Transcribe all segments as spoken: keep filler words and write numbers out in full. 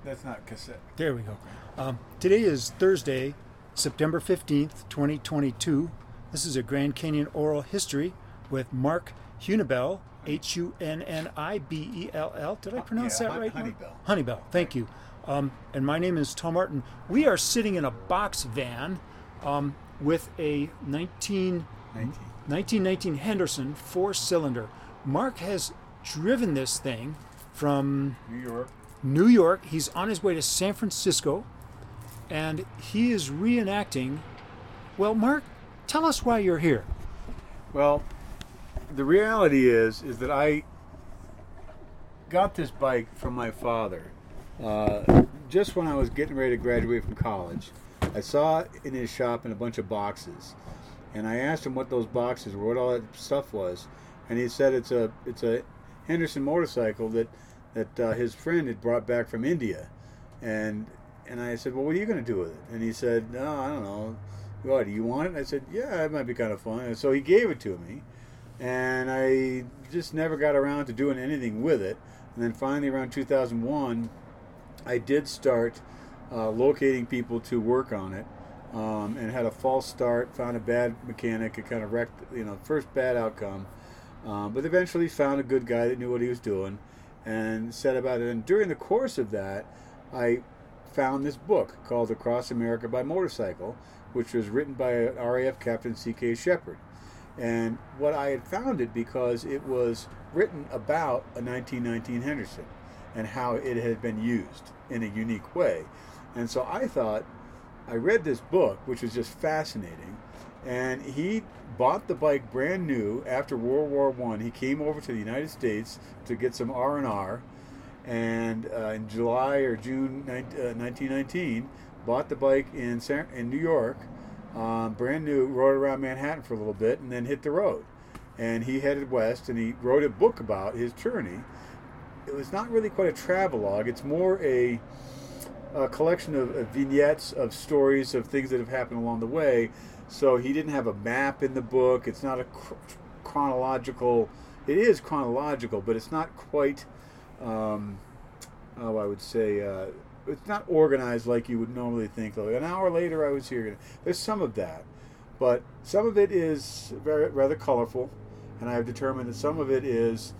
That's not cassette. There we go. Um, today is Thursday, September fifteenth, twenty twenty-two. This is a Grand Canyon Oral History with Mark Hunnibell, H U N N I B E L L. Did I pronounce yeah, that right? Honeybell. Honeybell, thank you. Um, and my name is Tom Martin. We are sitting in a box van um, with a nineteen nineteen Henderson four-cylinder. Mark has driven this thing from New York. New York. He's on his way to San Francisco, and he is reenacting. Well, Mark, tell us why you're here. Well, the reality is, is that I got this bike from my father uh, just when I was getting ready to graduate from college. I saw it in his shop in a bunch of boxes, and I asked him what those boxes were, what all that stuff was, and he said it's a it's a Henderson motorcycle that that uh, his friend had brought back from India, and and I said, well, what are you going to do with it? And he said, no, I don't know. What, do you want it? And I said, yeah, it might be kind of fun. And so he gave it to me, and I just never got around to doing anything with it. And then finally, around two thousand one, I did start uh, locating people to work on it, um, and had a false start. Found a bad mechanic. It kind of wrecked, you know, first bad outcome. Um, but eventually found a good guy that knew what he was doing, and set about it. And during the course of that, I found this book called Across America by Motorcycle, which was written by R A F Captain C K Shepard. And what I had found it because it was written about a nineteen nineteen Henderson and how it had been used in a unique way. And so I thought, I read this book, which was just fascinating, and he bought the bike brand new after World War One. He came over to the United States to get some R and R, and uh, in July or June nineteen nineteen, bought the bike in San, in New York, um, brand new, rode around Manhattan for a little bit, and then hit the road. And he headed west, and he wrote a book about his journey. It was not really quite a travelogue. It's more a, a collection of, of vignettes of stories of things that have happened along the way. So he didn't have a map in the book. It's not a cr- chronological. It is chronological, but it's not quite, um, oh, I would say, uh, it's not organized like you would normally think. Like, an hour later, I was here. There's some of that, but some of it is very rather colorful, and I have determined that some of it is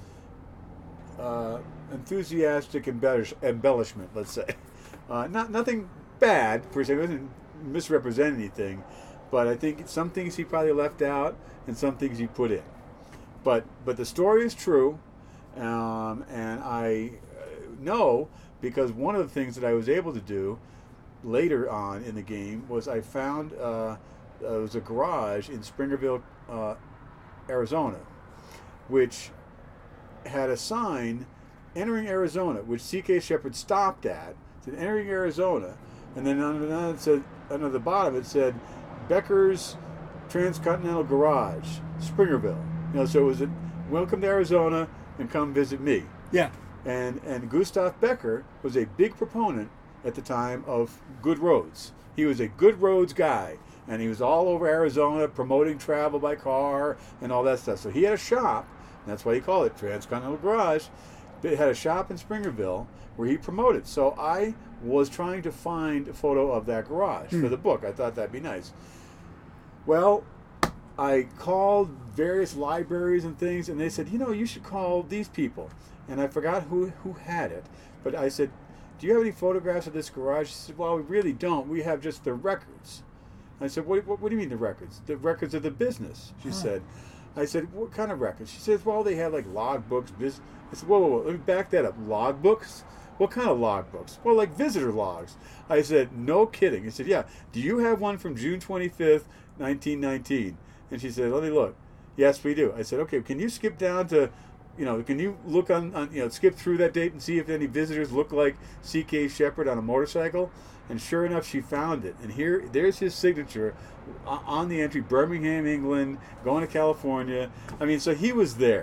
uh, enthusiastic embellish- embellishment. Let's say, uh, not nothing bad per se. It doesn't misrepresent anything, but I think some things he probably left out and some things he put in. But but the story is true, um, and I know. Because one of the things that I was able to do later on in the game was I found uh, uh, it was a garage in Springerville, uh, Arizona, which had a sign entering Arizona, which C K Shepard stopped at. It said entering Arizona, and then under, it said, under the bottom it said Becker's Transcontinental Garage, Springerville. You know, so it was a welcome to Arizona and come visit me. Yeah. And and Gustav Becker was a big proponent at the time of good roads. He was a good roads guy, and he was all over Arizona promoting travel by car and all that stuff. So he had a shop, and that's why he called it Transcontinental Garage. It had a shop in Springerville where he promoted. So I was trying to find a photo of that garage mm. for the book. I thought that'd be nice. Well, I called various libraries and things, and they said, you know, you should call these people. And I forgot who, who had it. But I said, do you have any photographs of this garage? She said, well, we really don't. We have just the records. I said, what, what, what do you mean the records? The records of the business, she huh. said. I said, what kind of records? She says, well, they have like log books. Biz-. I said, whoa, whoa, whoa, let me back that up. Log books? What kind of log books? Well, like visitor logs. I said, no kidding. He said, yeah. Do you have one from June twenty-fifth, nineteen nineteen? And she said, let me look. Yes, we do. I said, okay, can you skip down to, you know, can you look on, on, you know, skip through that date and see if any visitors look like C K Shepard on a motorcycle? And sure enough, she found it. And here, there's his signature on the entry, Birmingham, England, going to California. I mean, so he was there.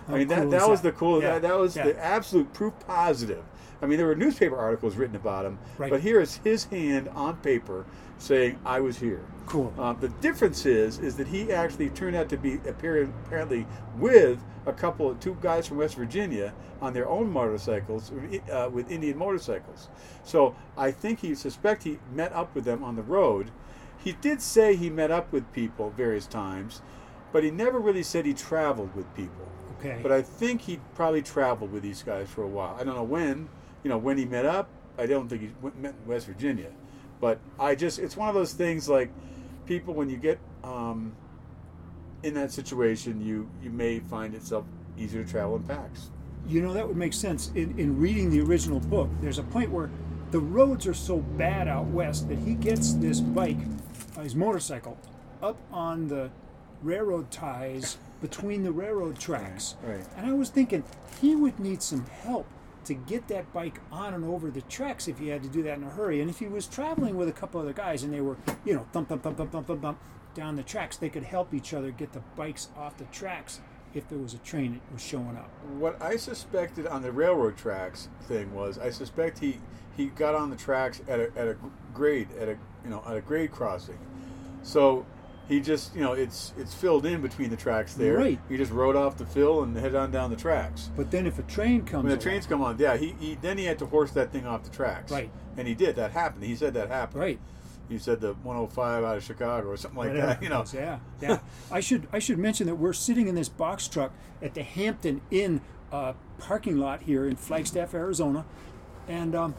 I mean, that, cool that is was that? the cool, Yeah, that, that was yeah. the absolute proof positive. I mean, there were newspaper articles written about him, Right. but here is his hand on paper saying, I was here. Cool. Uh, the difference is, is that he actually turned out to be apparent, apparently with a couple of two guys from West Virginia on their own motorcycles, uh, with Indian motorcycles. So I think he suspect he met up with them on the road. He did say he met up with people various times, but he never really said he traveled with people. Okay. But I think he probably traveled with these guys for a while. I don't know when, you know, when he met up. I don't think he went, met in West Virginia. But I just, it's one of those things like people, when you get um, in that situation, you, you may find itself easier to travel in packs. You know, that would make sense. In, in reading the original book, there's a point where the roads are so bad out west that he gets this bike, uh, his motorcycle, up on the railroad ties between the railroad tracks. Right, right. And I was thinking he would need some help to get that bike on and over the tracks if he had to do that in a hurry. And if he was traveling with a couple other guys and they were, you know, thump, thump, thump, thump, thump, thump, thump down the tracks, they could help each other get the bikes off the tracks if there was a train that was showing up. What I suspected on the railroad tracks thing was, I suspect he, he got on the tracks at a, at a grade, at a, you know, at a grade crossing. So he just, you know, it's it's filled in between the tracks there. Right. He just rode off the fill and headed on down the tracks. But then if a train comes When the along- trains come on, yeah, he, he then he had to horse that thing off the tracks. Right. And he did. That happened. He said that happened. Right. He said the one oh five out of Chicago or something like Whatever that. You know. it is, yeah, yeah. I should I should mention that we're sitting in this box truck at the Hampton Inn uh, parking lot here in Flagstaff, Arizona, and um,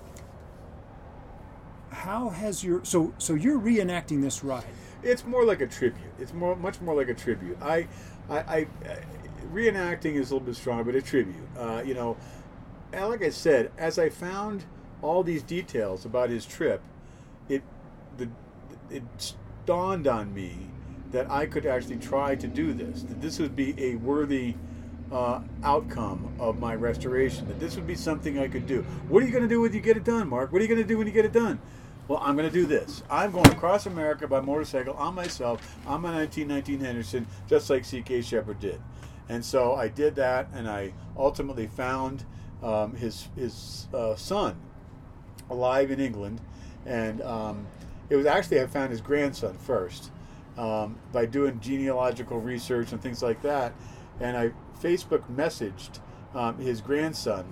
how has your so so you're reenacting this ride? It's more like a tribute. It's more, much more like a tribute. I, I, I uh, reenacting is a little bit stronger, but a tribute. Uh, you know, and like I said, as I found all these details about his trip, it, the, it dawned on me that I could actually try to do this. That this would be a worthy uh, outcome of my restoration. That this would be something I could do. What are you going to do when you get it done, Mark? What are you going to do when you get it done? Well, I'm going to do this. I'm going across America by motorcycle on myself on my nineteen nineteen Henderson, just like C K Shepard did. And so I did that, and I ultimately found um, his his uh, son alive in England. And um, it was actually, I found his grandson first um, by doing genealogical research and things like that. And I Facebook messaged um, his grandson.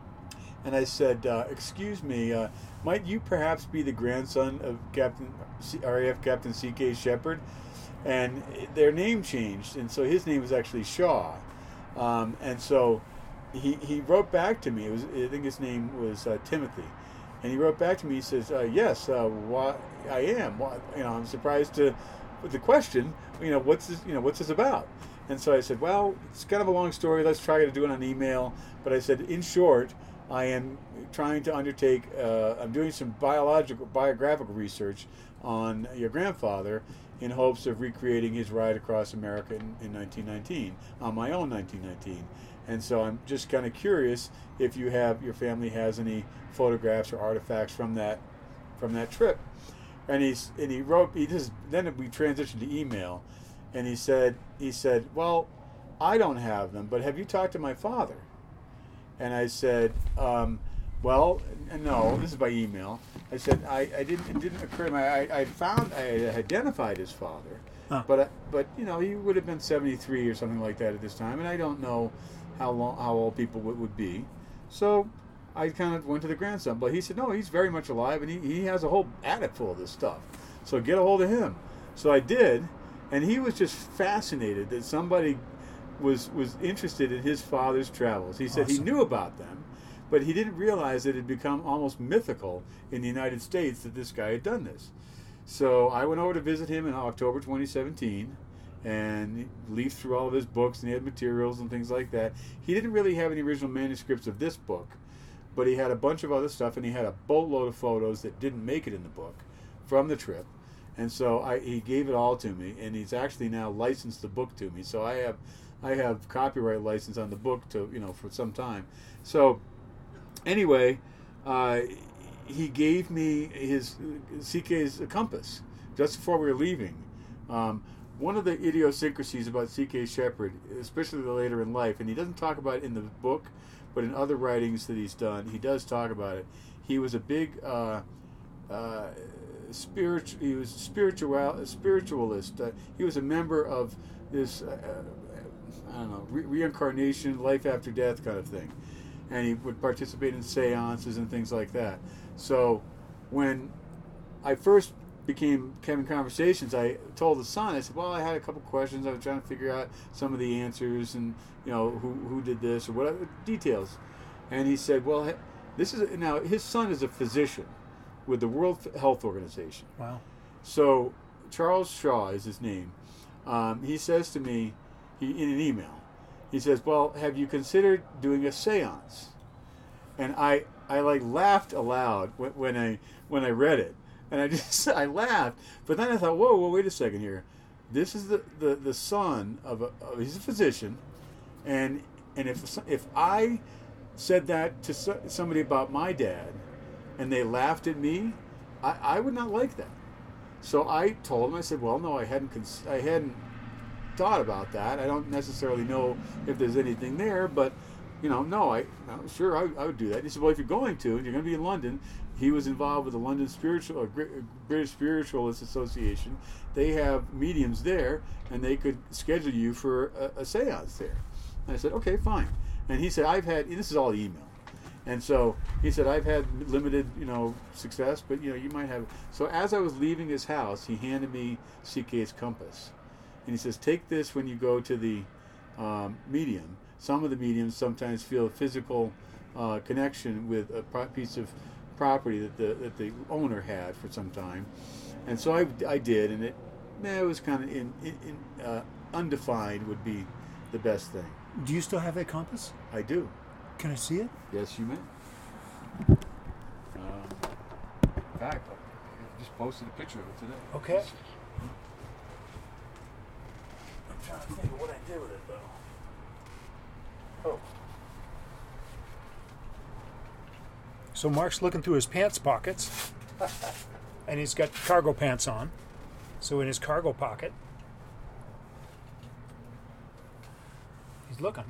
And I said, uh, excuse me, uh, might you perhaps be the grandson of Captain C- R A F Captain C K Shepard? And their name changed, and so his name was actually Shaw. Um, and so he he wrote back to me. It was, I think his name was uh, Timothy. And he wrote back to me. He says, uh, yes, uh, why, I am. Why, you know, I'm surprised to with the question. You know, what's this? You know, what's this about? And so I said, well, it's kind of a long story. Let's try to do it on email. But I said, in short, I am trying to undertake, uh, I'm doing some biological, biographical research on your grandfather in hopes of recreating his ride across America in, in nineteen nineteen, on my own nineteen nineteen. And so I'm just kind of curious if you have, your family has any photographs or artifacts from that, from that trip. And he's, and he wrote, he just, then we transitioned to email, and he said, he said, well, I don't have them, but have you talked to my father? And I said, um, well, no, this is by email. I said, I, I didn't, it didn't occur to me. I, I found, I identified his father, Huh. but, I, but, you know, he would have been seventy-three or something like that at this time, and I don't know how long, how old people would, would be. So I kind of went to the grandson, but he said, no, he's very much alive, and he, he has a whole attic full of this stuff. So get a hold of him. So I did, and he was just fascinated that somebody was was interested in his father's travels. He said Awesome. he knew about them, but he didn't realize that it had become almost mythical in the United States that this guy had done this. So I went over to visit him in October twenty seventeen and leafed through all of his books, and he had materials and things like that. He didn't really have any original manuscripts of this book, but he had a bunch of other stuff, and he had a boatload of photos that didn't make it in the book from the trip. And so I, he gave it all to me, and he's actually now licensed the book to me. So I have I have copyright license on the book to, you know, for some time. So anyway, uh, he gave me his C K's compass just before we were leaving. Um, one of the idiosyncrasies about C K Shepard, especially later in life, and he doesn't talk about it in the book, but in other writings that he's done, he does talk about it. He was a big uh, uh, spiritual. He was spiritual spiritualist. Uh, he was a member of this, uh, I don't know, re- reincarnation, life after death kind of thing, and he would participate in seances and things like that. So, when I first became having conversations, I told the son, I said, well, I had a couple questions. I was trying to figure out some of the answers and, you know, who who did this or whatever details. And he said, well, this is, now his son is a physician with the World Health Organization. Wow. So Charles Shaw is his name. Um, he says to me, he, in an email, he says, well, have you considered doing a seance? And I, I like laughed aloud when, when I when I read it. And I just, I laughed. But then I thought, whoa, whoa, wait a second here. This is the, the, the son of a, of, he's a physician. And and if if I said that to so, somebody about my dad and they laughed at me, I, I would not like that. So I told him, I said, well, no, I hadn't cons- I hadn't thought about that. I don't necessarily know if there's anything there, but, you know, no, I no, sure, I, I would do that. He said, well, if you're going to, and you're going to be in London, he was involved with the London Spiritual, uh, British Spiritualist Association. They have mediums there, and they could schedule you for a, a seance there. And I said, okay, fine. And he said, I've had, this is all email. And so he said, I've had limited, you know, success, but, you know, you might have. So as I was leaving his house, he handed me C K's compass. And he says, take this when you go to the um, medium. Some of the mediums sometimes feel a physical uh, connection with a pro- piece of property that the that the owner had for some time. And so I, I did, and it, eh, it was kind of in, in, in, uh, undefined would be the best thing. Do you still have that compass? I do. Can I see it? Yes, you may. Um, in fact, I just posted a picture of it today. Okay. I'm trying to think of what I did with it, though. Oh. So Mark's looking through his pants pockets, and he's got cargo pants on. So in his cargo pocket, he's looking.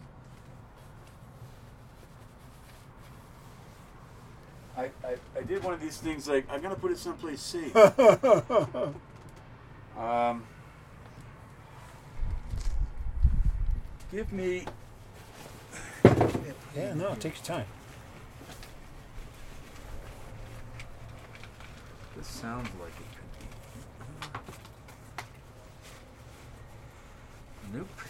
I, I, I did one of these things like, I'm going to put it someplace safe. um, give me... Yeah, no, take your time. This sounds like it could be. Nope.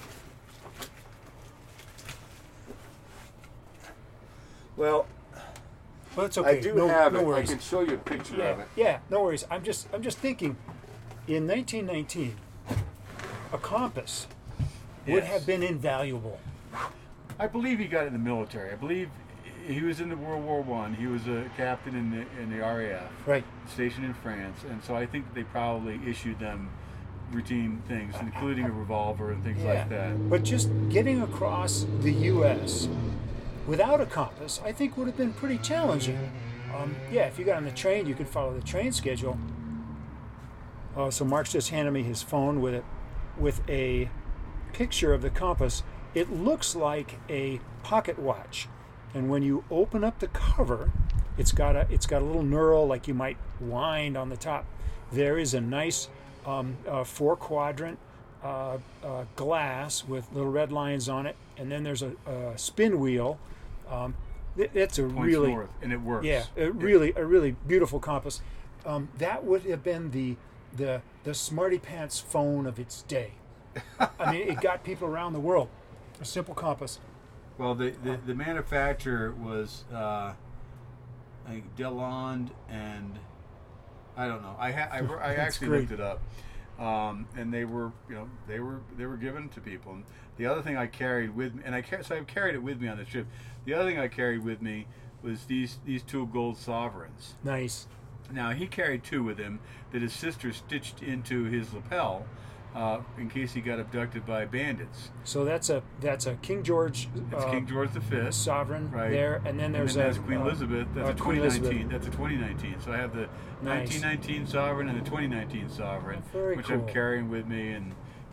Well, Well, it's okay. I do no, have no it. worries. I can show you a picture Yeah, of it. yeah, no worries. I'm just, I'm just thinking. In nineteen nineteen, a compass would Yes. have been invaluable. I believe he got in the military. I believe he was in the World War One. He was a captain in the in the R A F, Right. stationed in France, and so I think that they probably issued them routine things, including a revolver and things Yeah. like that. But just getting across the U S without a compass, I think would have been pretty challenging. Um, yeah, if you got on the train, you could follow the train schedule. Uh, so Mark's just handed me his phone with it, with a picture of the compass. It looks like a pocket watch, and when you open up the cover, it's got a it's got a little knurl like you might wind on the top. There is a nice um, uh, four quadrant uh, uh, glass with little red lines on it, and then there's a, a spin wheel. Um, it, it's a Points really north, and it works. yeah, a really a really beautiful compass. Um, that would have been the the the smarty pants phone of its day. I mean, it got people around the world. A simple compass. Well, the the, the manufacturer was uh, I think Delond, and I don't know. I ha- I, I actually great. looked it up, um, and they were you know they were they were given to people. And the other thing I carried with me, and I car- so I carried it with me on the trip. The other thing I carried with me was these these two gold sovereigns. Nice. Now he carried two with him that his sister stitched into his lapel. Uh, in case he got abducted by bandits. So that's a that's a King George. It's uh, King George the Fifth. sovereign Right. there, and then there's and then a that's Queen uh, Elizabeth. That's uh, a Queen twenty nineteen. Elizabeth. That's a twenty nineteen. So I have the Nice. nineteen nineteen sovereign and the twenty nineteen sovereign, Very which cool. I'm carrying with me, and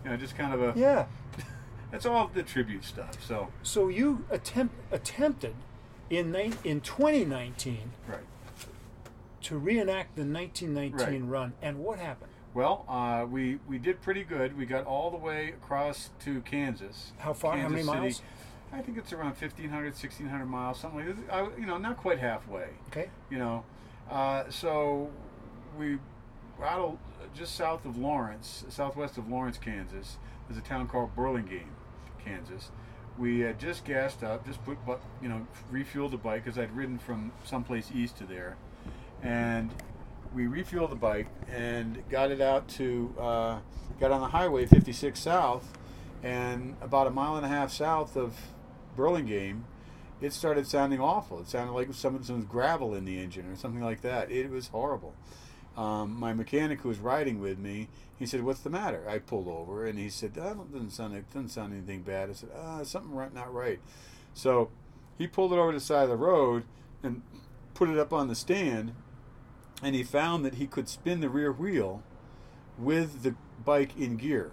You know, just kind of a Yeah. That's all the tribute stuff. So So you attempt attempted in nine, in twenty nineteen right. to reenact the nineteen nineteen Right. run, and what happened? Well, uh, we we did pretty good. We got all the way across to Kansas. How far? How Kansas many City. miles? I think it's around fifteen hundred, sixteen hundred miles, something like that. I, you know, not quite halfway. Okay. You know, uh, so we were out of, just south of Lawrence, southwest of Lawrence, Kansas. There's a town called Burlingame, Kansas. We had just gassed up, just put, bu- you know, refueled the bike because I'd ridden from someplace east to there, and we refueled the bike and got it out to, uh, got on the highway fifty-six south, and about a mile and a half south of Burlingame, it started sounding awful. It sounded like some some gravel in the engine or something like that. It was horrible. Um, my mechanic who was riding with me, he said, "What's the matter?" I pulled over, and he said, "That doesn't sound it doesn't sound anything bad." I said, "Ah, something right, not right." So he pulled it over to the side of the road and put it up on the stand, and he found that he could spin the rear wheel with the bike in gear,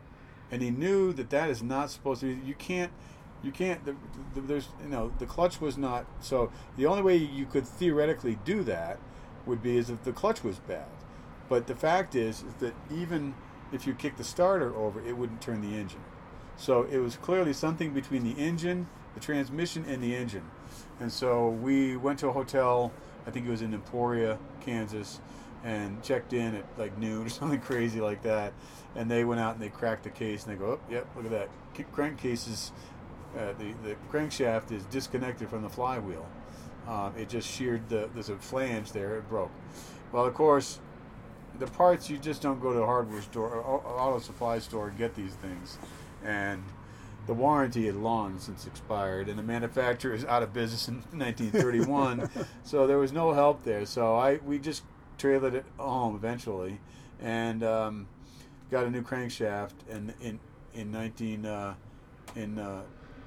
and he knew that that is not supposed to be. You can't. You can't. The, the, there's you know the clutch was not. So the only way you could theoretically do that would be as if the clutch was bad. But the fact is, is that even if you kick the starter over, it wouldn't turn the engine. So it was clearly something between the engine, the transmission, and the engine. And so we went to a hotel, I think it was in Emporia, Kansas, and checked in at like noon or something crazy like that. And they went out and they cracked the case and they go, oh, yep, look at that. Crankcase is, uh, the, the crankshaft is disconnected from the flywheel. Um, it just sheared the, there's a flange there, it broke. Well, of course, the parts, you just don't go to a hardware store or auto supply store and get these things. And the warranty had long since expired, and the manufacturer is out of business in nineteen thirty-one, so there was no help there. So I we just trailed it home eventually, and um, got a new crankshaft. And in in nineteen uh, in uh,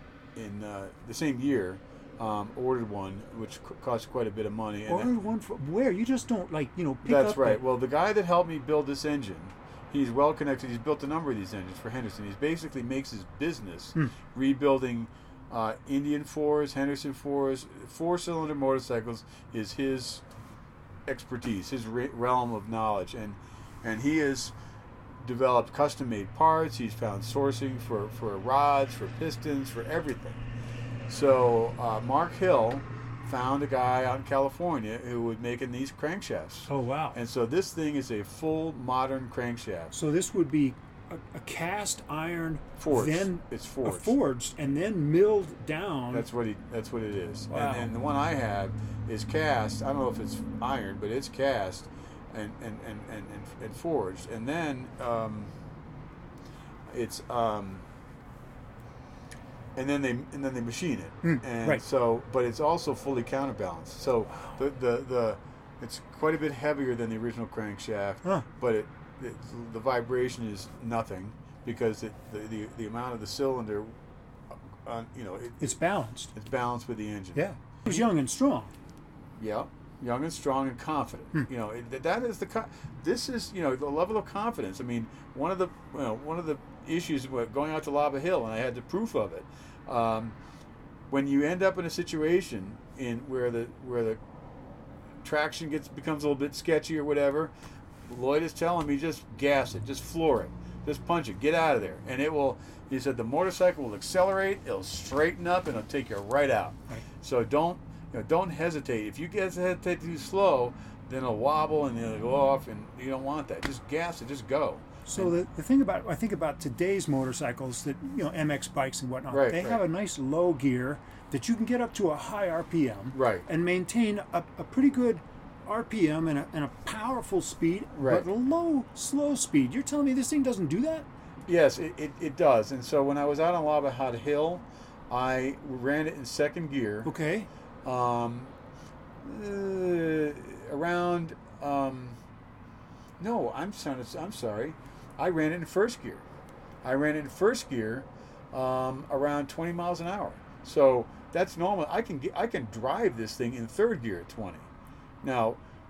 in uh, the same year, um, ordered one, which c- cost quite a bit of money. And Ordered one from where? You just don't like you know pick that's up. right. the- Well, the guy that helped me build this engine, he's well connected. He's built a number of these engines for Henderson. He basically makes his business Hmm. rebuilding uh, Indian fours, Henderson fours, four-cylinder motorcycles is his expertise, his re- realm of knowledge, and and he has developed custom-made parts. He's found sourcing for for rods, for pistons, for everything. So uh, Mark Hill found a guy out in California who was making these crankshafts. Oh wow! And so this thing is a full modern crankshaft. So this would be a, a cast iron, Forged. then It's a forged. forged, and then milled down. That's what he. That's what it is. Wow. And, and the one I have is cast. I don't know if it's iron, but it's cast and and and and, and, and forged. And then um, it's um, and then they and then they machine it. Hmm, and right. so, but it's also fully counterbalanced. So the the the it's quite a bit heavier than the original crankshaft, Huh. but it, it the vibration is nothing because it, the, the the amount of the cylinder, uh, you know, it, It's balanced. it's balanced with the engine. Yeah. He was young and strong. Yeah, young and strong and confident. Hmm. You know, it, that is the co- this is you know the level of confidence. I mean, one of the you know, one of the issues with going out to Lava Hill, and I had the proof of it. Um, when you end up in a situation in where the where the traction gets becomes a little bit sketchy or whatever, Lloyd is telling me just gas it, just floor it, just punch it, get out of there, and it will. He said the motorcycle will accelerate, it'll straighten up, and it'll take you right out. Right. So don't you know, don't hesitate. If you get hesitate too slow, then it'll wobble and it'll go off, and you don't want that. Just gas it, just go. So the, the thing about I think about today's motorcycles that you know M X bikes and whatnot, Right, they right. have a nice low gear that you can get up to a high R P M, Right. and maintain a, a pretty good R P M and a, and a powerful speed, Right. but a low slow speed. You're telling me this thing doesn't do that? Yes, it, it, it does. And so when I was out on Lava Hill, I ran it in second gear. Okay. Um, uh, around um, no, I'm sorry. I'm sorry. I ran it in first gear. I ran it in first gear um, around twenty miles an hour. So that's normal. I can get, I can drive this thing in third gear at twenty. Now,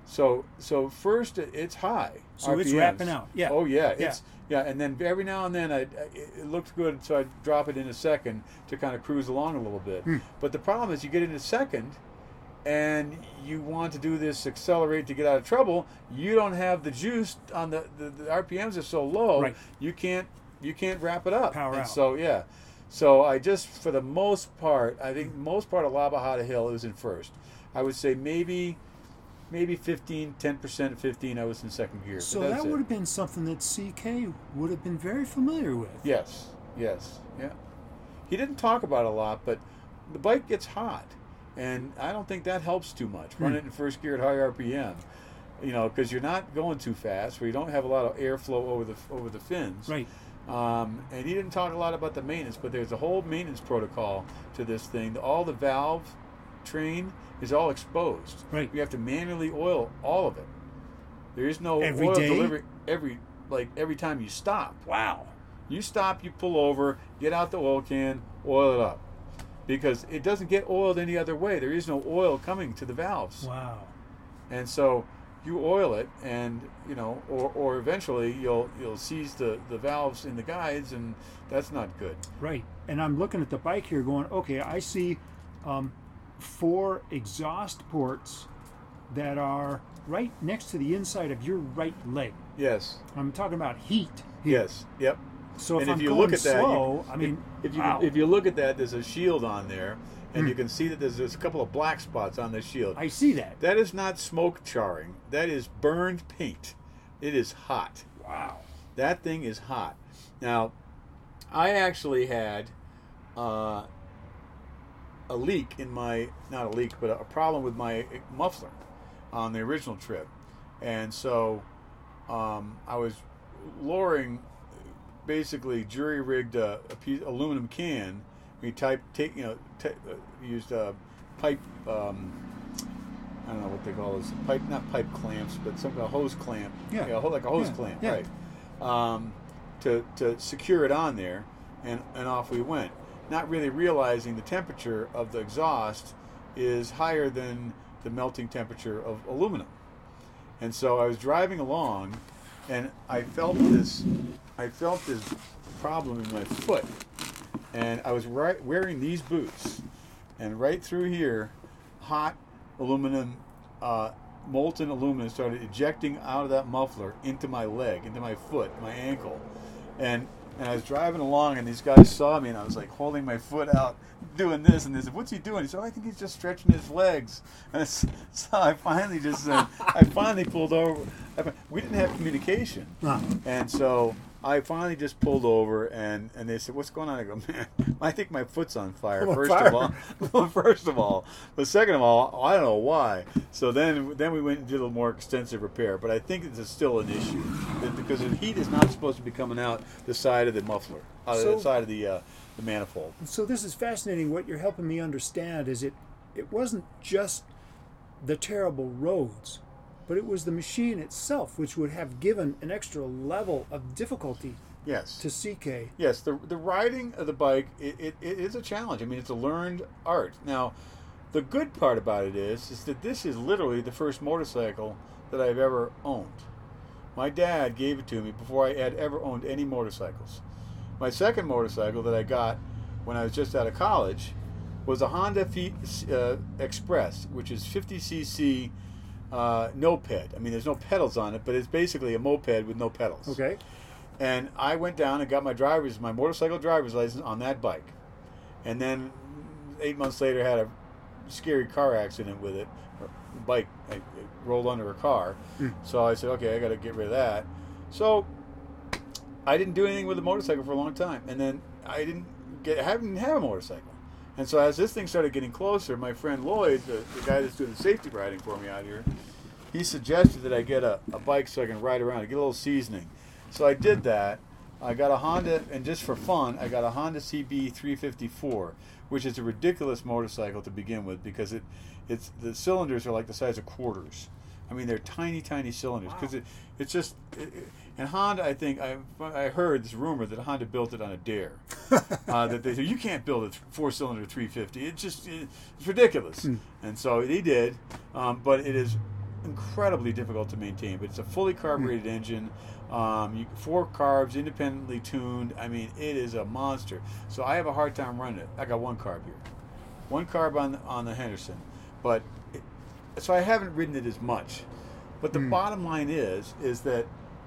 So so first it- it's high. So it's R P Ms. rapping out. Yeah. Oh yeah, Yeah. it's yeah, and then every now and then I, I it looks good, so I drop it in a second to kind of cruise along a little bit. Hmm. But the problem is you get in a second, and you want to do this accelerate to get out of trouble. You don't have the juice on the the, the R P Ms are so low. Right. You can't you can't wrap it up. Power and out. So yeah, so I just for the most part, I think most part of La Bajada Hill is in first. I would say maybe. Maybe fifteen, ten percent of fifteen, I was in second gear. So but that that's would it. have been something that C K would have been very familiar with. Yes, yes, yeah. He didn't talk about it a lot, but the bike gets hot, and I don't think that helps too much. Run Hmm. it in first gear at high R P M, you know, because you're not going too fast, where you don't have a lot of airflow over the over the fins. Right. Um, and he didn't talk a lot about the maintenance, but there's a whole maintenance protocol to this thing. All the valve train is all exposed. Right. You have to manually oil all of it. There is no Every oil day? delivery every like every time you stop. Wow. You stop, you pull over, get out the oil can, oil it up. Because it doesn't get oiled any other way. There is no oil coming to the valves. Wow. And so you oil it, and you know, or, or eventually you'll you'll seize the, the valves in the guides, and that's not good. Right. And I'm looking at the bike here going, okay, I see um, four exhaust ports that are right next to the inside of your right leg. Yes. I'm talking about heat here. Yes. Yep. So if and I'm if you going look at that, slow, you, I mean, if, if you wow. if you look at that, there's a shield on there, and Hmm. you can see that there's, there's a couple of black spots on the shield. I see that. That is not smoke charring. That is burned paint. It is hot. Wow. That thing is hot. Now, I actually had uh, a leak in my, not a leak, but a, a problem with my muffler on the original trip. And so um, I was lowering, basically jury-rigged a, a piece, aluminum can. We typed, take, you know, t- uh, used a pipe, um, I don't know what they call this, pipe, not pipe clamps, but some kind of hose clamp. Yeah. You know, like a hose Yeah. clamp, Yeah. right. Um, to, to secure it on there, and, and off we went. Not really realizing the temperature of the exhaust is higher than the melting temperature of aluminum. And so I was driving along, and I felt this, I felt this problem in my foot. And I was right, wearing these boots, and right through here, hot aluminum, uh, molten aluminum started ejecting out of that muffler into my leg, into my foot, my ankle. And and I was driving along, and these guys saw me, and I was like holding my foot out, doing this, and they said, "What's he doing?" He said, "Oh, I think he's just stretching his legs." And so I finally just said, I finally pulled over. I, we didn't have communication, Huh. and so I finally just pulled over, and, and they said, "What's going on?" I go, "Man, I think my foot's on fire." On First fire. of all, well, first of all, but second of all, I don't know why. So then, then we went and did a more extensive repair. But I think this is still an issue because the heat is not supposed to be coming out the side of the muffler, uh, So- the side of the uh, the manifold. So this is fascinating. What you're helping me understand is it it wasn't just the terrible roads, but it was the machine itself which would have given an extra level of difficulty Yes. to C K. Yes, the the riding of the bike it, it, it is a challenge. I mean, it's a learned art. Now, the good part about it is is that this is literally the first motorcycle that I've ever owned. My dad gave it to me before I had ever owned any motorcycles. My second motorcycle that I got when I was just out of college was a Honda Fi- uh, Express, which is fifty c c uh, no ped. I mean, there's no pedals on it, but it's basically a moped with no pedals. Okay. And I went down and got my driver's, my motorcycle driver's license on that bike. And then eight months later, had a scary car accident with it. The bike I, it rolled under a car. Mm. So I said, okay, I got to get rid of that. So I didn't do anything with the motorcycle for a long time. And then I didn't get, I didn't have a motorcycle. And so as this thing started getting closer, my friend Lloyd, the, the guy that's doing the safety riding for me out here, he suggested that I get a, a bike so I can ride around and get a little seasoning. So I did that. I got a Honda, and just for fun, I got a Honda C B three fifty-four, which is a ridiculous motorcycle to begin with because it, it's the cylinders are like the size of quarters. I mean, they're tiny, tiny cylinders because it, it's just. It, it, and Honda, I think I I heard this rumor that Honda built it on a dare. uh, that they said you can't build a th- four-cylinder three fifty. It's just it, it's ridiculous. Hmm. And so they did, um, but it is incredibly difficult to maintain, but it's a fully carbureted mm. engine. Um, you, four carbs, independently tuned. I mean, it is a monster. So I have a hard time running it. I got one carb here, one carb on on the Henderson, but it, so I haven't ridden it as much. But the mm. bottom line is, is that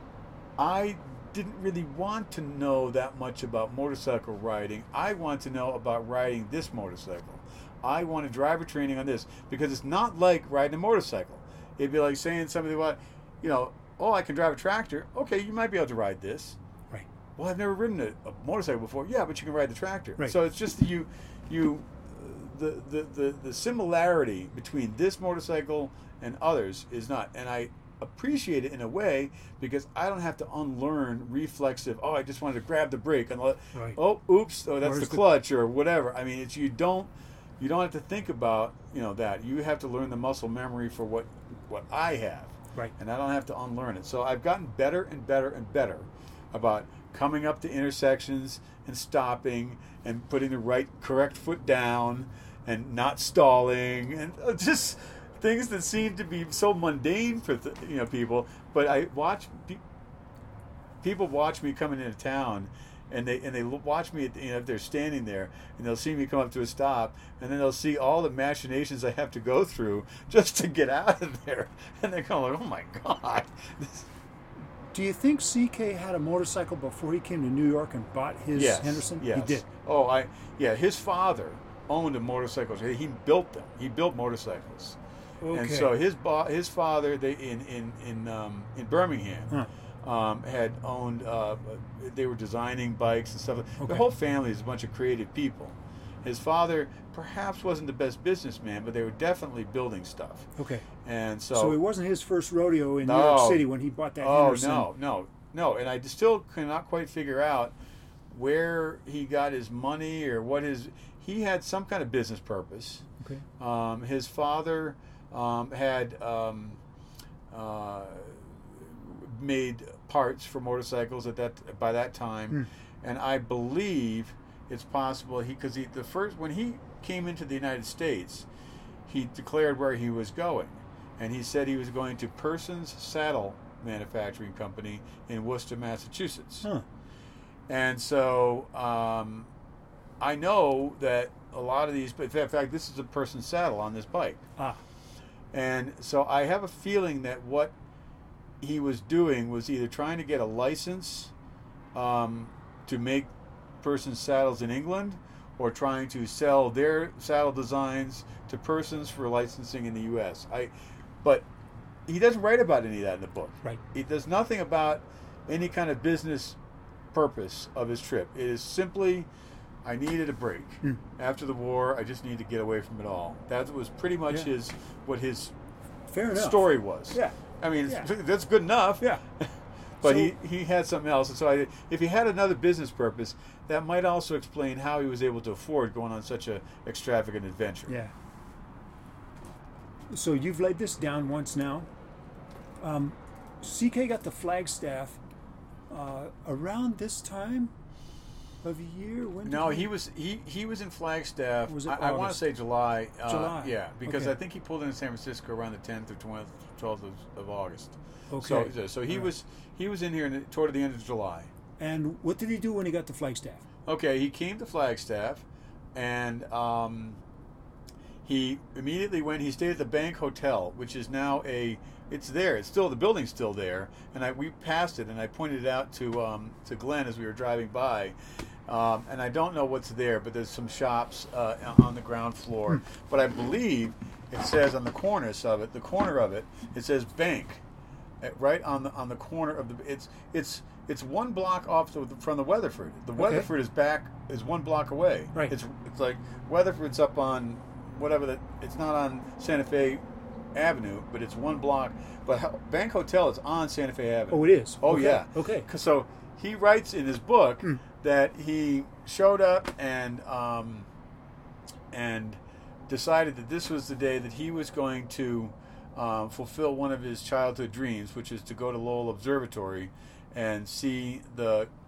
I didn't really want to know that much about motorcycle riding. I want to know about riding this motorcycle. I wanted driver training on this because it's not like riding a motorcycle. It'd be like saying something about, you know, oh, I can drive a tractor. Okay, you might be able to ride this. Right. Well, I've never ridden a, a motorcycle before. Yeah, but you can ride the tractor. Right. So it's just you, you, the, the the the similarity between this motorcycle and others is not, and I appreciate it in a way because I don't have to unlearn reflexive. Oh, I just wanted to grab the brake and let, right. oh, oops, oh, that's Where's the the clutch or whatever. I mean, it's you don't. You don't have to think about, you know, that. You have to learn the muscle memory for what what I have. Right. And I don't have to unlearn it. So I've gotten better and better and better about coming up to intersections and stopping and putting the right, correct foot down and not stalling and just things that seem to be so mundane for th- you know people. But I watch pe- people watch me coming into town. And they and they watch me, at the, you know, if they're standing there, and they'll see me come up to a stop, and then they'll see all the machinations I have to go through just to get out of there, and they go like, "Oh my God!" Do you think C K had a motorcycle before he came to New York and bought his yes, Henderson? Yes. He did. Oh, I yeah. His father owned a motorcycle. He built them. He built motorcycles. Okay. And so his bo- his father, they in in in um, in Birmingham. Huh. Um, had owned, uh, they were designing bikes and stuff. Okay. The whole family is a bunch of creative people. His father perhaps wasn't the best businessman, but they were definitely building stuff. Okay. And so... So it wasn't his first rodeo in no, New York City when he bought that oh, Henderson? Oh, no, no, no. And I still cannot quite figure out where he got his money or what his... He had some kind of business purpose. Okay. Um, his father um, had... Um, uh, made parts for motorcycles at that by that time, hmm. and I believe it's possible he because he the first when he came into the United States, he declared where he was going, and he said he was going to Persons Saddle Manufacturing Company in Worcester, Massachusetts. Huh. And so um, I know that a lot of these, but in fact, this is a Persons saddle on this bike, Ah. and so I have a feeling that what he was doing was either trying to get a license um, to make Persons saddles in England, or trying to sell their saddle designs to Persons for licensing in the U S. I, but he doesn't write about any of that in the book. Right. He does nothing about any kind of business purpose of his trip. It is simply, I needed a break Mm. after the war. I just need to get away from it all. That was pretty much Yeah. his what his Fair enough. story was. Yeah. I mean, Yeah. it's, that's good enough. Yeah. But So- he, he had something else. And so I, if he had another business purpose, that might also explain how he was able to afford going on such a extravagant adventure. Yeah. So you've laid this down once now. Um, C K got the Flagstaff uh, around this time of year. When did No, he was he, he was in Flagstaff. Was it I, I want to August? say July. Uh, July. Yeah, because Okay. I think he pulled in San Francisco around the tenth or twelfth, twelfth of, of August. Okay. So so he All right. was he was in here in the, toward the end of July. And what did he do when he got to Flagstaff? Okay, he came to Flagstaff, and um, he immediately went. He stayed at the Bank Hotel, which is now a. It's there. It's still the building's still there, and I we passed it, and I pointed it out to um, to Glenn as we were driving by. Um, and I don't know what's there, but there's some shops uh, on the ground floor. But I believe it says on the cornice of it, the corner of it, it says Bank, uh, right on the on the corner of the. It's it's it's one block off the, from the Weatherford. The Okay. Weatherford is back is one block away. Right. It's it's like Weatherford's up on whatever that. It's not on Santa Fe Avenue, but it's one block. But ho- Bank Hotel is on Santa Fe Avenue. Oh, it is. Oh Okay. yeah. Okay. 'Cause So he writes in his book Mm. that he showed up and um, and decided that this was the day that he was going to um, fulfill one of his childhood dreams, which is to go to Lowell Observatory and see the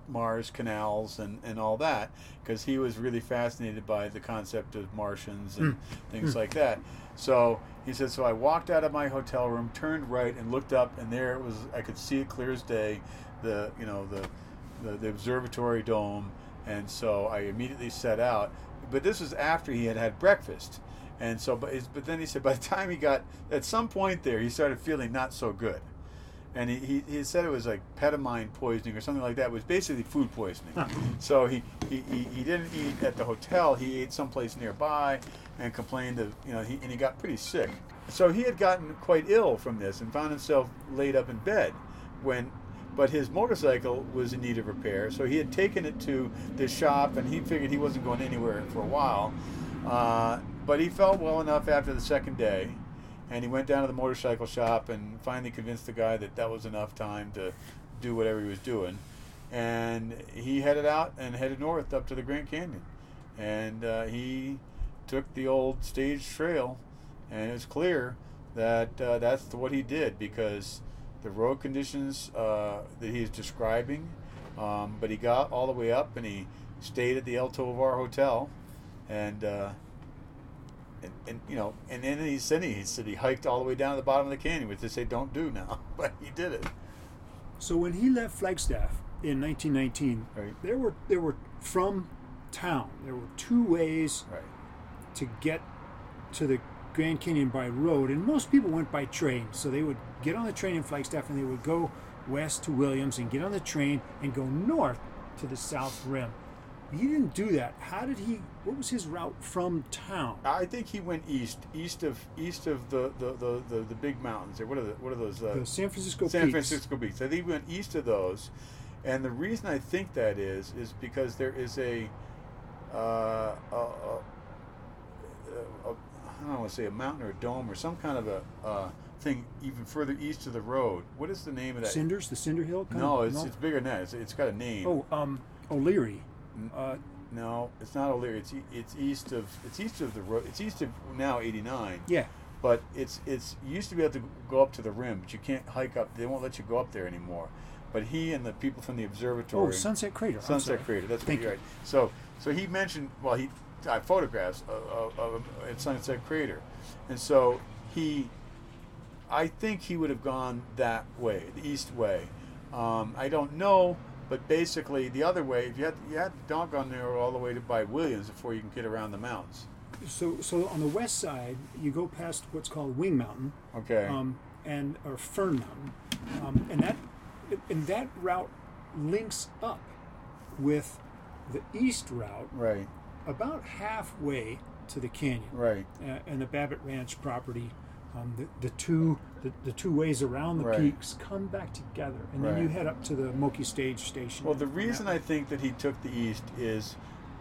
Mars canals and, and all that, because he was really fascinated by the concept of Martians and Mm. things Mm. like that. So he said, so I walked out of my hotel room, turned right, and looked up, and there it was. I could see it clear as day, the you know the the, the observatory dome, and so I immediately set out. But this was after he had had breakfast, and so but, but then he said by the time he got at some point there, he started feeling not so good. And he, he, he said it was like petamine poisoning or something like that. It was basically food poisoning. Huh. So he, he, he, he didn't eat at the hotel. He ate someplace nearby and complained of, you know, he, and he got pretty sick. So he had gotten quite ill from this and found himself laid up in bed when, but his motorcycle was in need of repair. So he had taken it to the shop and he figured he wasn't going anywhere for a while. Uh, but he felt well enough after the second day. And he went down to the motorcycle shop and finally convinced the guy that that was enough time to do whatever he was doing. And he headed out and headed north up to the Grand Canyon. And uh, he took the old stage trail, and it was clear that uh, that's what he did, because the road conditions uh, that he's describing, um, but he got all the way up and he stayed at the El Tovar Hotel, and uh, And, and you know, and then he said he, he said he hiked all the way down to the bottom of the canyon, which they say don't do now, but he did it. So when he left Flagstaff in nineteen nineteen, Right. there were there were from town there were two ways Right. to get to the Grand Canyon by road, and most people went by train. So they would get on the train in Flagstaff and they would go west to Williams and get on the train and go north to the South Rim. He didn't do that. How did he? What was his route from town? I think he went east, east of east of the the, the, the, the big mountains. There. What are the what are those? Uh, The San Francisco San Peaks. Francisco Peaks. I think he went east of those, and the reason I think that is is because there is a, uh, a, a, a, a I don't want to say a mountain or a dome or some kind of a uh, thing even further east of the road. What is the name of that? Cinders, the Cinder Hill. Kind No, of? it's it's bigger than that. It's, it's got a name. Oh, um, O'Leary. Uh, No, it's not O'Leary. It's e- it's east of it's east of the road. It's east of now eighty-nine. yeah. But it's it's you used to be able to go up to the rim, but you can't hike up. They won't let you go up there anymore. But he and the people from the observatory. Oh, Sunset Crater. I'm Sunset sorry. Crater. That's Thank what you're you. right. So so he mentioned. Well, he I photographs of, of, of at Sunset Crater, and so he. I think he would have gone that way, the east way. Um, I don't know. But basically, the other way, if you had you had to dog on there all the way to by Williams before you can get around the mountains. So, so on the west side, you go past what's called Wing Mountain, Okay. um, and or Fern Mountain, um, and that and that route links up with the east route right. about halfway to the canyon, Right. uh, and the Babbitt Ranch property. Um, the, the two the, the two ways around the Right. peaks come back together, and then Right. you head up to the Moki Stage Station. Well, the and reason that- I think that he took the east is,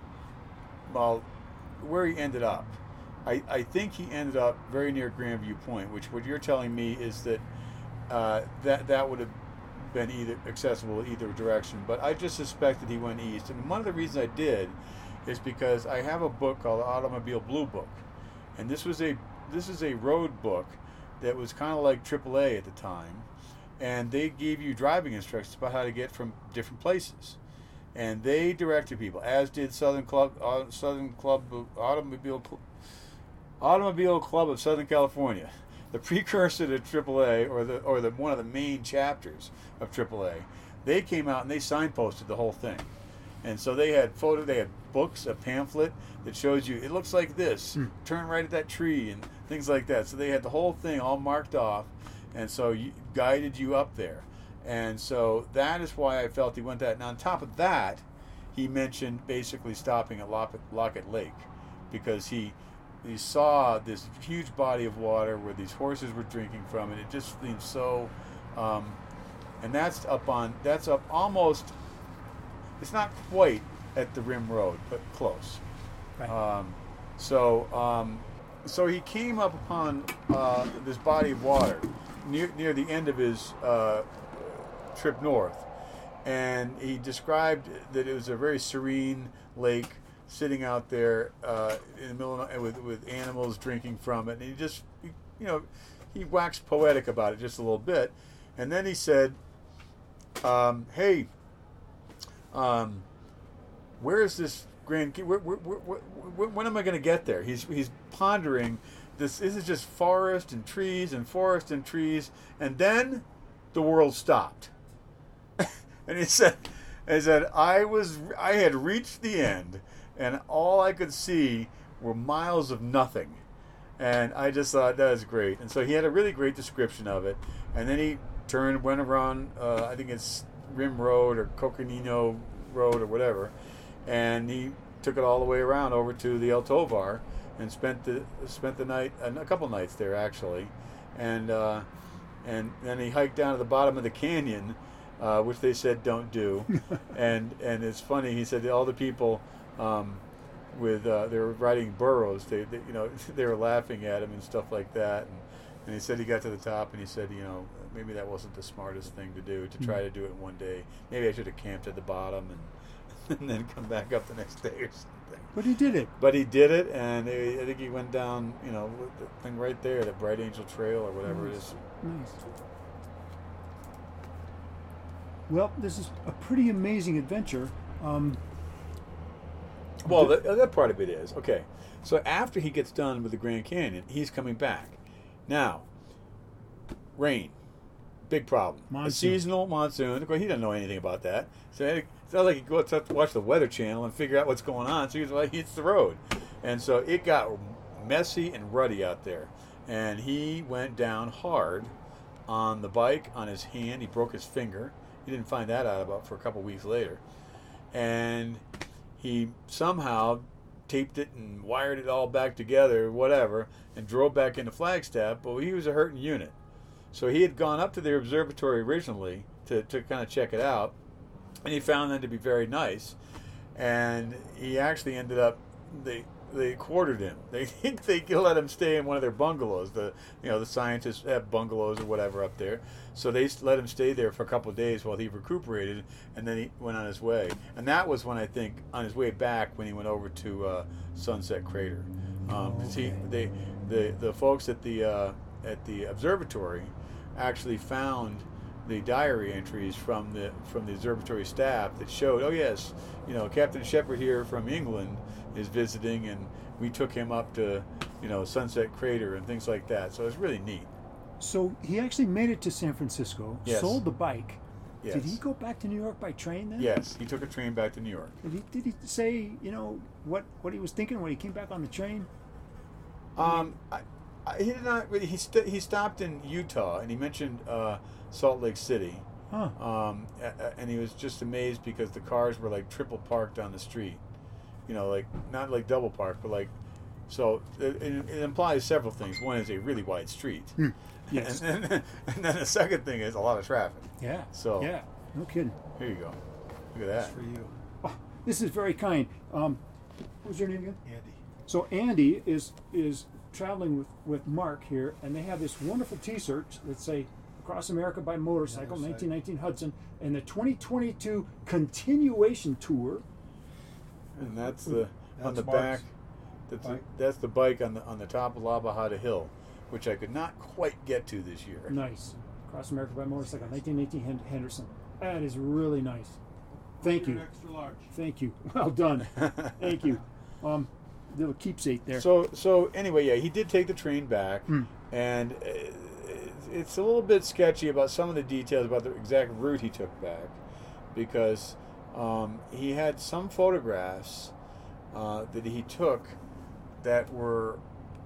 well, where he ended up. I, I think he ended up very near Grandview Point, which what you're telling me is that uh, that that would have been either accessible either direction. But I just suspected he went east, and one of the reasons I did is because I have a book called the Automobile Blue Book, and this was a this is a road book that was kind of like triple A at the time, and they gave you driving instructions about how to get from different places, and they directed people, as did Southern Club uh, Southern Club of Automobile Cl- Automobile Club of Southern California, the precursor to triple A, or the or the one of the main chapters of triple A. They came out and they signposted the whole thing. And so they had photo, they had books, a pamphlet that shows you, it looks like this, Hmm. turn right at that tree, and things like that. So they had the whole thing all marked off, and so you, guided you up there. And so that is why I felt he went that. Now on top of that, he mentioned basically stopping at Lockett, Lockett Lake, because he he saw this huge body of water where these horses were drinking from, and it just seemed so. Um, and that's up on that's up almost. It's not quite at the Rim Road, but close. Right. Um, so, um, so he came up upon uh, this body of water near near the end of his uh, trip north, and he described that it was a very serene lake sitting out there uh, in the middle of, with with animals drinking from it. And he just, you know, he waxed poetic about it just a little bit, and then he said, um, "Hey." um, where is this Grand Canyon? Where, where, where, where, when am I going to get there? He's he's pondering. This, this is just forest and trees and forest and trees, and then the world stopped. And he said, he said, I was, I had reached the end, and all I could see were miles of nothing. And I just thought that was great. And so he had a really great description of it. And then he turned, went around, uh, I think it's Rim Road or Coconino Road or whatever, and he took it all the way around over to the El Tovar and spent the spent the night, a couple nights there actually, and uh, and then he hiked down to the bottom of the canyon, uh, which they said don't do, and and it's funny. He said all the people um, with uh, they were riding burros. They, they you know they were laughing at him and stuff like that, and, and he said he got to the top and he said you know maybe that wasn't the smartest thing to do to try to do it in one day. Maybe I should have camped at the bottom and and then come back up the next day or something. But he did it. But he did it, and I think he went down, you know, the thing right there, the Bright Angel Trail or whatever Nice. it is. Nice. Well, this is a pretty amazing adventure. Um, Well, that, that part of it is. Okay. So after he gets done with the Grand Canyon, he's coming back. Now, rain. Big problem. Monsoon. A seasonal monsoon. Of course, he doesn't know anything about that. So it's not like he goes to watch the Weather Channel and figure out what's going on. So he's like, he hits the road. And so it got messy and ruddy out there. And he went down hard on the bike, on his hand. He broke his finger. He didn't find that out about for a couple weeks later. And he somehow taped it and wired it all back together, whatever, and drove back into Flagstaff. But he was a hurting unit. So he had gone up to the observatory originally to, to kind of check it out, and he found them to be very nice. And he actually ended up, they they quartered him. They think they let him stay in one of their bungalows. The you know the scientists have bungalows or whatever up there, so they let him stay there for a couple of days while he recuperated, and then he went on his way. And that was when I think on his way back when he went over to uh, Sunset Crater. Um, 'cause he, they the the folks at the uh, at the observatory actually found the diary entries from the from the observatory staff that showed, oh yes, you know, Captain Shepard here from England is visiting, and we took him up to, you know, Sunset Crater and things like that. So it's really neat. so he actually made it to San Francisco, Yes. sold the bike. Yes. Did he go back to New York by train then? Yes, he took a train back to New York. Did he, did he say, you know, what, what he was thinking when he came back on the train? Um, I, I, he did not. really- He st- he stopped in Utah, and he mentioned uh, Salt Lake City. Huh. Um, a- a- and he was just amazed because the cars were like triple parked on the street. You know, like not like double parked, but like so. It, it it implies several things. One is a really wide street, Yes. and, then, and then the second thing is a lot of traffic. Yeah. So- Yeah. No kidding. Here you go. Look at that. For you, Oh, this is very kind. Um, what was your name again? Andy. So Andy is is traveling with, with Mark here, and they have this wonderful T-shirts that say "Across America by Motorcycle, Motorcycle. nineteen nineteen Hudson," and the twenty twenty-two continuation tour. And that's the on That's the Mark's back. That's the, bike. that's the bike on the on the top of La Bajada Hill, which I could not quite get to this year. Nice. Across America by Motorcycle, nineteen eighteen Hen- Henderson. That is really nice. Thank you. Extra large. Thank you. Well done. Thank you. Um, little keepsake there. So so anyway, yeah, he did take the train back, Hmm. and uh, it's a little bit sketchy about some of the details about the exact route he took back, because um, he had some photographs uh, that he took that were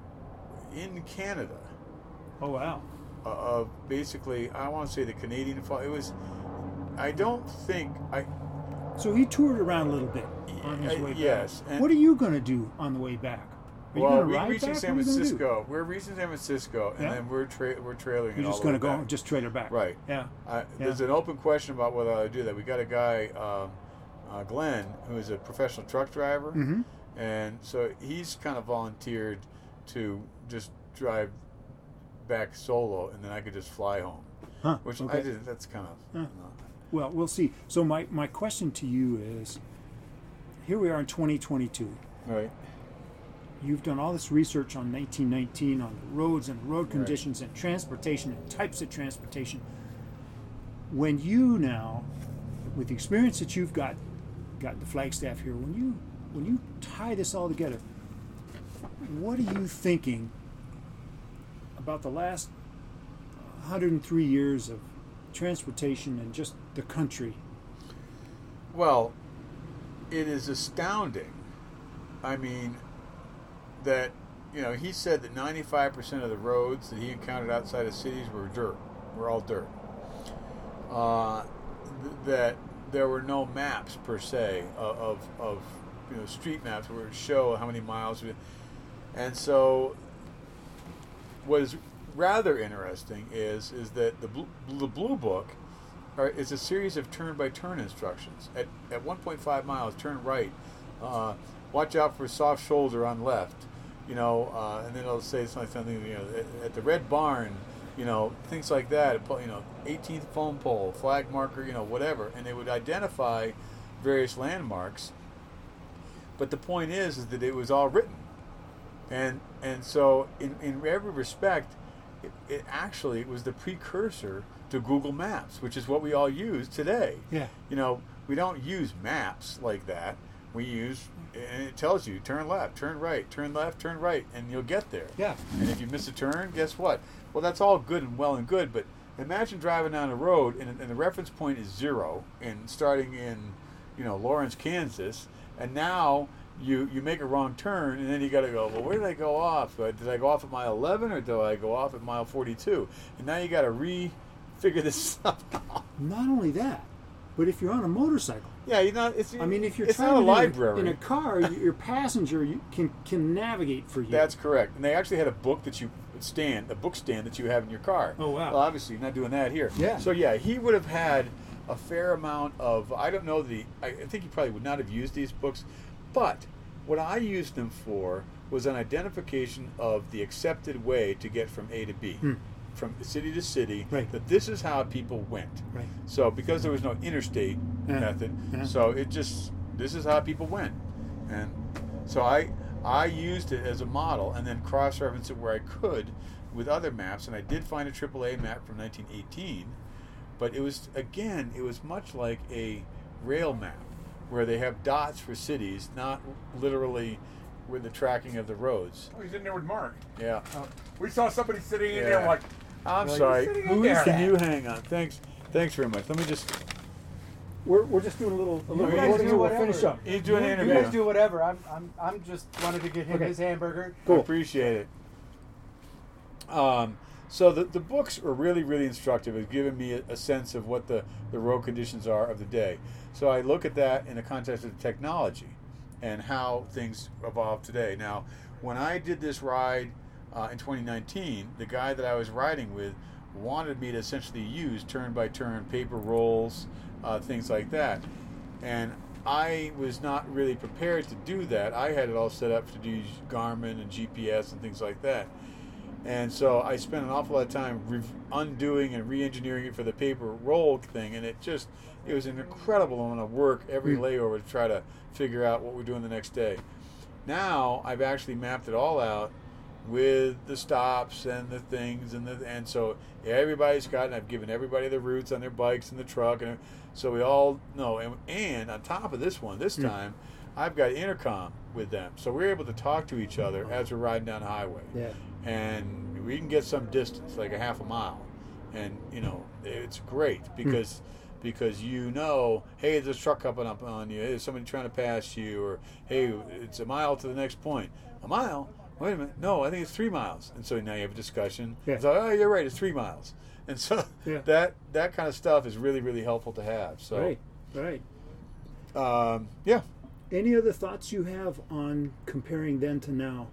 in Canada Oh wow. uh, of basically, I want to say the Canadian photo. It was, I don't think I. So he toured around a little bit on his Uh, way back. yes, and- What are you going to do on the way back? Are you Well, going to we're ride reaching back? San What are you gonna do? Francisco. We're reaching San Francisco, and Yeah. then we're tra- we're trailing. You're it all just the going to way go back. just trailer back. Right. Yeah. I, There's an open question about whether I do that. We got a guy, um, uh, Glenn, who is a professional truck driver, Mhm. and so he's kind of volunteered to just drive back solo, and then I could just fly home. Huh. Which I okay. did. That's kind of. Huh. you know, Well, we'll see. So my, my question to you is, here we are in twenty twenty-two. right. You've done all this research on nineteen nineteen, on the roads and road Right. conditions and transportation and types of transportation. When you now, with the experience that you've got got the Flagstaff here. When you when you tie this all together, what are you thinking about the last one hundred three years of transportation and just the country? Well, it is astounding. I mean, that, you know, he said that ninety-five percent of the roads that he encountered outside of cities were dirt, were all dirt. Uh, th- that there were no maps per se of, of, of you know, street maps where it would show how many miles. We, and so, what is rather interesting is is that the Blue, the Blue Book are, is a series of turn-by-turn instructions. At at one point five miles, turn right. Uh, watch out for a soft shoulder on left. You know, uh, and then it'll say something, you know, at, at the Red Barn, you know, things like that. You know, eighteenth phone pole, flag marker, you know, whatever, and they would identify various landmarks. But the point is, is that it was all written, and and so in in every respect, it, it actually was the precursor to Google Maps, which is what we all use today. Yeah. You know, we don't use maps like that. We use, and it tells you, turn left, turn right, turn left, turn right, and you'll get there. Yeah. And if you miss a turn, guess what? Well, that's all good and well and good, but imagine driving down a road and, and the reference point is zero, and starting in, you know, Lawrence, Kansas, and now you you make a wrong turn, and then you got to go, well, where did I go off? Uh, Did I go off at mile eleven, or did I go off at mile forty-two? And now you got to re-figure this stuff out. Not only that, but if you're on a motorcycle, Yeah, you know, it's. I mean, if you're it's not a traveling in a- library. in a car, y- your passenger you can can navigate for you. That's correct. And they actually had a book that you stand, a book stand that you have in your car. Oh, wow. Well, obviously, you're not doing that here. Yeah. So yeah, he would have had a fair amount of. I don't know the. I I think he probably would not have used these books, but what I used them for was an identification of the accepted way to get from A to B. Hmm. From city to city, Right. that this is how people went. Right. So because there was no interstate Yeah. method, Yeah. so it just this is how people went, and so I I used it as a model and then cross-referenced it where I could with other maps, and I did find a triple A map from nineteen eighteen, but it was again it was much like a rail map where they have dots for cities, not literally with the tracking of the roads. Oh, he's in there with Mark. Yeah. Uh, we saw somebody sitting in Yeah. there like, I'm Well, sorry. you're sitting in Who there. is Can you hang on? Thanks. Thanks very much. Let me just. We're, we're just doing a little a little You guys recording, do so we'll whatever. finish up. He's doing an You interview. guys do whatever. I'm, I'm, I'm just wanted to get him Okay. his hamburger. I Cool. appreciate it. Um, so the, the books are really, really instructive. It's given me a, a sense of what the, the road conditions are of the day. So I look at that in the context of the technology and how things evolve today. Now, when I did this ride uh, in twenty nineteen, the guy that I was riding with wanted me to essentially use turn-by-turn paper rolls, uh, things like that. And I was not really prepared to do that. I had it all set up to do Garmin and G P S and things like that. And so I spent an awful lot of time re- undoing and re-engineering it for the paper roll thing, and it just, it was an incredible amount of work every layover to try to figure out what we're doing the next day. Now I've actually mapped it all out with the stops and the things, and the and so everybody's got, and I've given everybody the routes on their bikes and the truck, and so we all know. And, and on top of this one, this time, I've got intercom with them, so we're able to talk to each other as we're riding down the highway. Yeah. And we can get some distance, like a half a mile, and you know it's great because because you know, hey, there's a truck coming up on you, hey, there's somebody trying to pass you, or hey, it's a mile to the next point. A mile? Wait a minute, no, I think it's three miles. And so now you have a discussion. Yeah. So, oh, you're right, it's three miles. And so Yeah. that that kind of stuff is really, really helpful to have. So Right. Right. um, yeah. Any other thoughts you have on comparing then to now?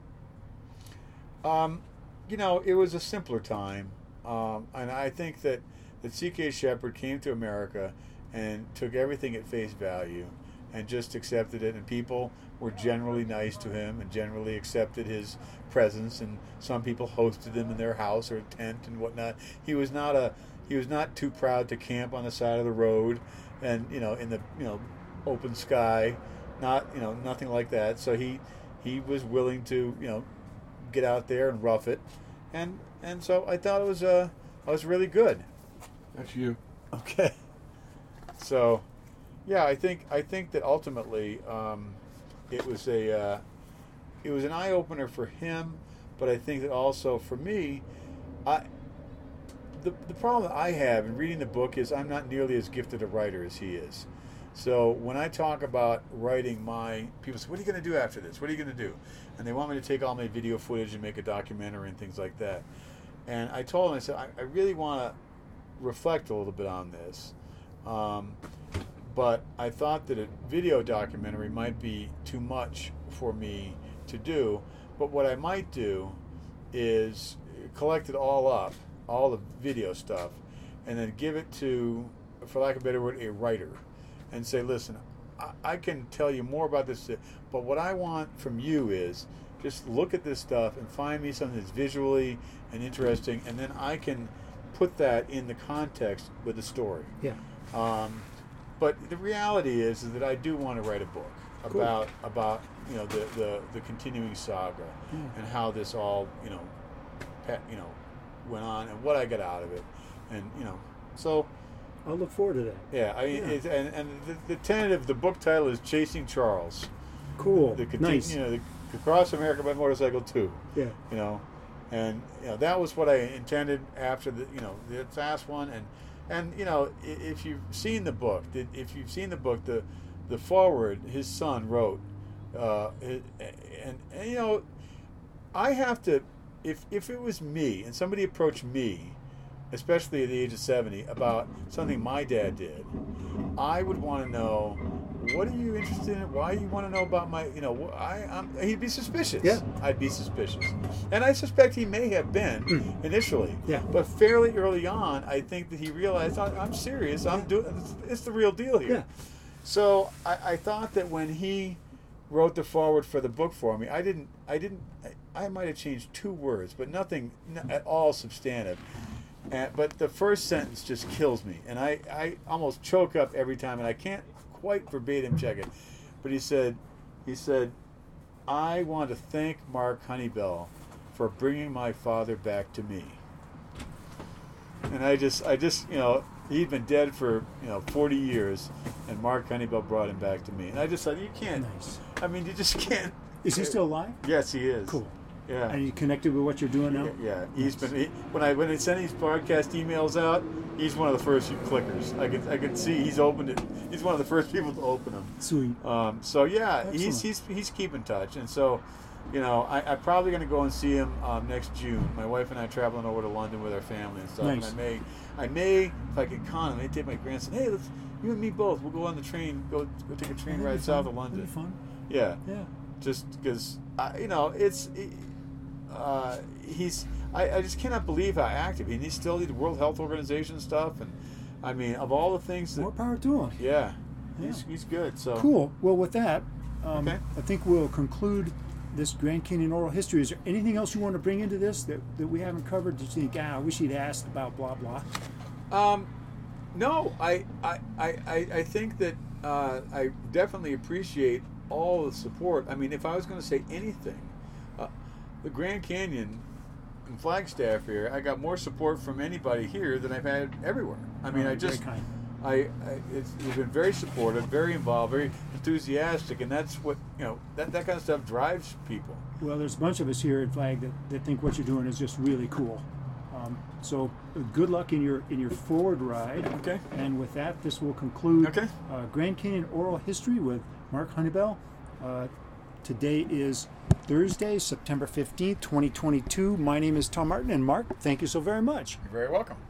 Um, you know, it was a simpler time, um, and I think that that C K Shepard came to America and took everything at face value, and just accepted it. And people were generally nice to him and generally accepted his presence. And some people hosted him in their house or tent and whatnot. He was not a he was not too proud to camp on the side of the road, and you know, in the you know open sky, not you know nothing like that. So he he was willing to you know. get out there and rough it, and and so I thought it was uh I was really good. that's you. Okay. So, yeah, I think I think that ultimately um, it was a uh, it was an eye opener for him, but I think that also for me, I the the problem that I have in reading the book is I'm not nearly as gifted a writer as he is. So when I talk about writing my, people say, what are you going to do after this? What are you going to do? And they want me to take all my video footage and make a documentary and things like that. And I told them, I said, I, I really want to reflect a little bit on this. Um, but I thought that a video documentary might be too much for me to do. But what I might do is collect it all up, all the video stuff, and then give it to, for lack of a better word, a writer. And say, listen, I, I can tell you more about this, but what I want from you is just look at this stuff and find me something that's visually and interesting, and then I can put that in the context with the story. Yeah. Um, but the reality is, is that I do want to write a book Cool. about about you know the, the, the continuing saga Yeah. and how this all you know pe- you know went on and what I got out of it, and you know so. I'll look forward to that. Yeah, I mean, Yeah. It's, and and the, the tentative, the book title is Chasing Charles. Cool. The conti- Nice. You know, the Across America by Motorcycle two. Yeah. You know, and you know that was what I intended after the you know the last one, and and you know i- if you've seen the book, the- if you've seen the book, the the foreword his son wrote, uh, it- and, and you know, I have to, if if it was me and somebody approached me, especially at the age of seventy, about something my dad did, I would want to know, what are you interested in? Why you want to know about my, you know, I, I'm, he'd be suspicious. Yeah. I'd be suspicious. And I suspect he may have been initially. Yeah. But fairly early on, I think that he realized, I, I'm serious. I'm doing, it's, it's the real deal here. Yeah. So I, I thought that when he wrote the foreword for the book for me, I didn't, I didn't, I, I might have changed two words, but nothing n- at all substantive. And, but the first sentence just kills me, and I, I almost choke up every time, and I can't quite verbatim check it. But he said, he said, I want to thank Mark Honeybell for bringing my father back to me. And I just, I just, you know, he'd been dead for you know forty years, and Mark Honeybell brought him back to me. And I just thought, you can't. Nice. I mean, you just can't. Is he still alive? Yes, he is. Cool. Yeah. Are you connected with what you're doing now? Yeah, he's been he, when I when I send these broadcast emails out, he's one of the first clickers. I could I could see he's opened it. He's one of the first people to open them. Sweet. Um, so yeah, Excellent. he's he's he's keeping touch, and so, you know, I, I'm probably going to go and see him um, next June. My wife and I are traveling over to London with our family and stuff. Nice. And I may I may if I can con, I may take my grandson. Hey, let's you and me both. We'll go on the train. Go go take a train That'd ride be south fun. of London. That'd be fun. Yeah. Yeah. Just because you know it's. It, Uh, he's I, I just cannot believe how active he and he's still the World Health Organization stuff, and I mean of all the things that More power to him. yeah, Yeah. he's he's good. So Cool. Well, with that, um, Okay. I think we'll conclude this Grand Canyon oral history. Is there anything else you want to bring into this that, that we haven't covered? That you think, ah, I wish he'd asked about blah blah. Um, no, I I, I, I I think that uh, I definitely appreciate all the support. I mean, if I was going to say anything, uh, the Grand Canyon and Flagstaff here, I got more support from anybody here than I've had everywhere. I mean, Oh, I very just. kind. I, I it's, you've been very supportive, very involved, very enthusiastic, and that's what you know. That, that kind of stuff drives people. Well, there's a bunch of us here at Flag that, that think what you're doing is just really cool. Um, so uh, good luck in your in your forward ride. Okay. And with that, this will conclude Okay. uh, Grand Canyon Oral History with Mark Honeybell. Uh, today is Thursday, September fifteenth, twenty twenty-two. My name is Tom Martin, and Mark, thank you so very much. You're very welcome.